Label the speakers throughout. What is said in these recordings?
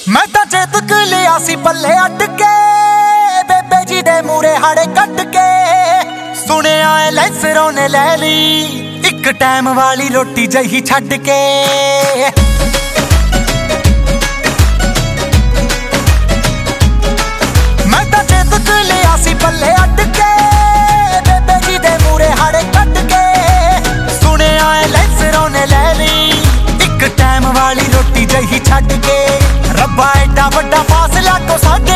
Speaker 1: मैं तां चेतक लिया सी पल्ले अट के, बेबे जी दे मूरे हाड़े कट के। सुनिया ऐ लैंसरों ने लै ली इक टाइम वाली रोटी जही छड्ड के। मैं तां चेतक लिया सी पल्ले अट के, बेबे जी दे मूरे हाड़े कट के। सुनिया ऐ लैंसरों ने लै ली इक टाइम वाली रोटी जही छड्ड के। रब्बा एडा वड्डा फासला तो साडे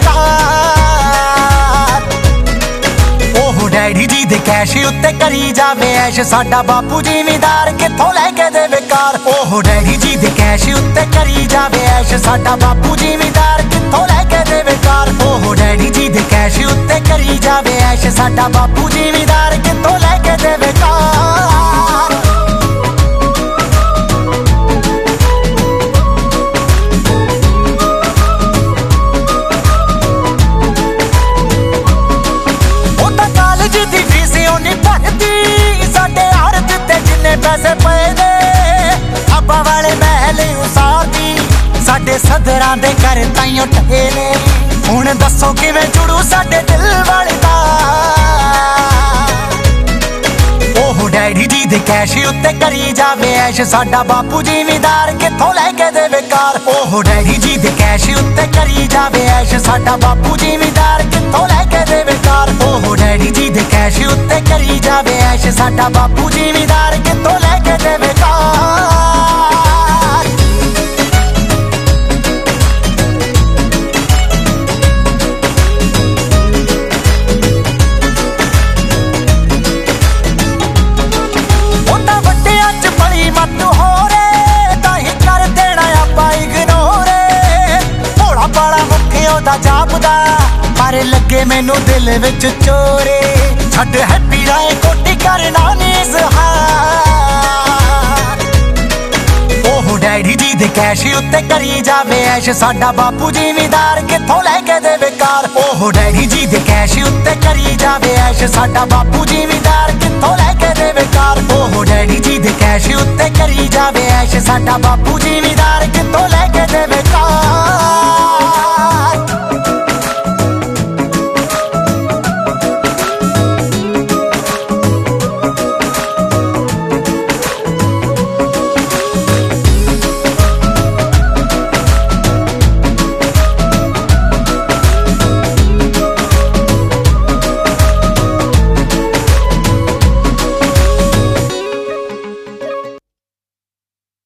Speaker 1: विचकार, ओह डैडी जी दे कैश उत्ते करी जावे ऐश, साडा बापू जिमीदार कित्थों लैके देवे कार। ओह डैडी जी दे कैश उत्ते करी जावे ऐश, साडा बापू जिमीदार कित्थों लैके देवे कार। ओह डैडी जी दे कैश उत्ते करी जावे ऐश, साडा बापू जिमीदार कित्थों लैके देवे कार। पैसे पे दे अब्बा वाले महल उसारदी, साडे सदरां दे घर ताईं ठेले। हुण दसो किवें जुड़ू साडे दिल वाली तार। ओह डैडी जी दे कैश उत्ते करी जावे ऐश, साडा बापू जिमीदार कित्थों लैके देवे कार। ओह डैडी जी दे कैश उत्ते करी जावे ऐश, साडा बापू जिमीदार कित्थों लैके देवे कार। ओह डैडी जी दे कैश उत्ते करी जावे ऐश, साडा बापू जिमीदार कित्थों लैके देवे कार। उन्हां वड्डियां च बड़ी मत हो रे, ताहीं कर देना आपां इग्नोरे। भोला भाला मुखे ओहदा जापदा, पर लगे मैनू दिल विच चोरे। छड्ड हैप्पी राय कोटी करना नी इज़हार। ओह डैडी जी दे कैश उत्ते करी जावे ऐश, साडा बापू जिमीदार कित्थों लैके देवे कार। ओह डैडी जी दे कैश उत्ते करी जावे ऐश, साडा बापू जिमीदार कित्थों लैके देवे कार। ओह डैडी जी दे कैश उत्ते करी जावे ऐश, साडा बापू जिमीदार कित्थों लैके देवे